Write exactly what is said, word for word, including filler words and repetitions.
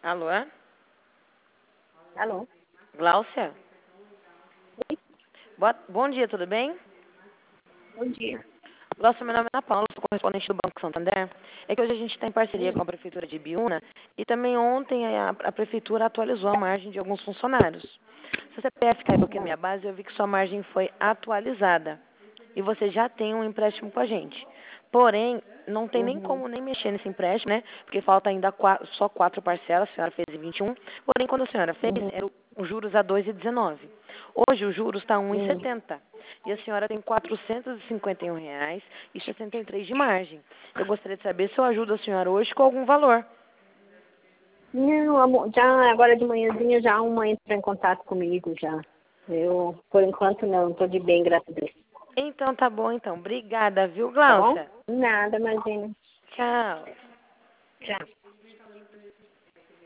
Alô? Alô? Gláucia? Oi, Boa, bom dia, tudo bem? bom dia. Gláucia, meu nome é Ana Paula, sou correspondente do Banco Santander. É que hoje a gente está em parceria Hum, com a Prefeitura de Ibiúna e também ontem a, a Prefeitura atualizou a margem de alguns funcionários. Se o C P F caiu aqui na minha hum, base, eu vi que sua margem foi atualizada e você já tem um empréstimo com a gente. Porém, não tem nem uhum, como nem mexer nesse empréstimo, né? Porque falta ainda quatro, só quatro parcelas, a senhora fez em vinte e um. Porém, quando a senhora fez, uhum, era o, os juros a dois vírgula dezenove. Hoje o juros está um vírgula hum. setenta. E a senhora tem quatrocentos e cinquenta e um reais e sessenta e três de margem. Eu gostaria de saber se eu ajudo a senhora hoje com algum valor. Não, amor, já agora de manhãzinha já uma entrou em contato comigo já. Eu, por enquanto não, estou de bem, graças a Deus. Então tá bom, então. Obrigada, viu, Tá bom? Glaucia? Nada, imagina. Tchau. Tchau.